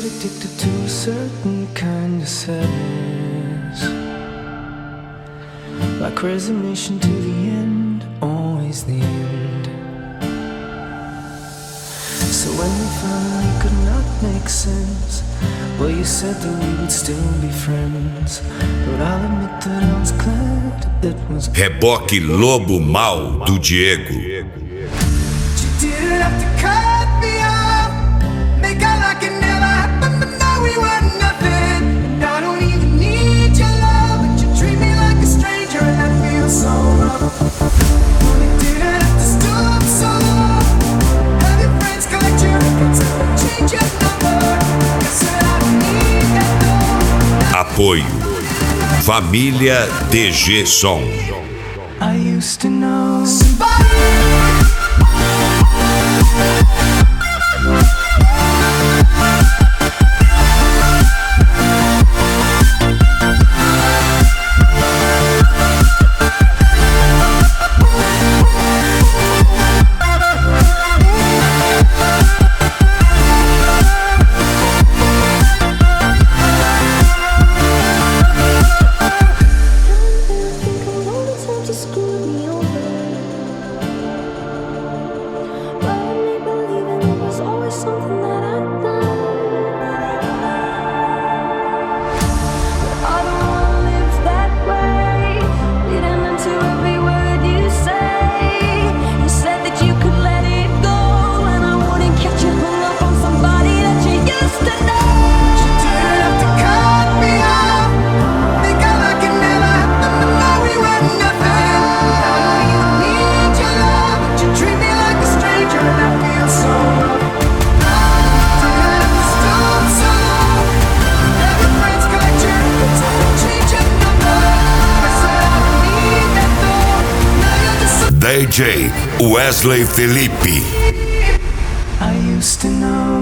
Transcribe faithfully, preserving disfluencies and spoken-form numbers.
addicted to a certain kind of sadness, like resignation to the end, always the end. So when we finally could not make sense, well, you said that we would still be friends, but I'll admit that I was glad it was. Reboque Lobo Mal do Diego. You didn't have to cut me off, make out like it never happened, but now we were nothing. And I don't even need your love, but you treat me like a stranger, and that feels so wrong. You didn't have to stop so long, have your friends collect your records, change your number. Guess that I don't need that though. Apoio Família D G Som. I used to know somebody. D J Wesley Felipe. I used to know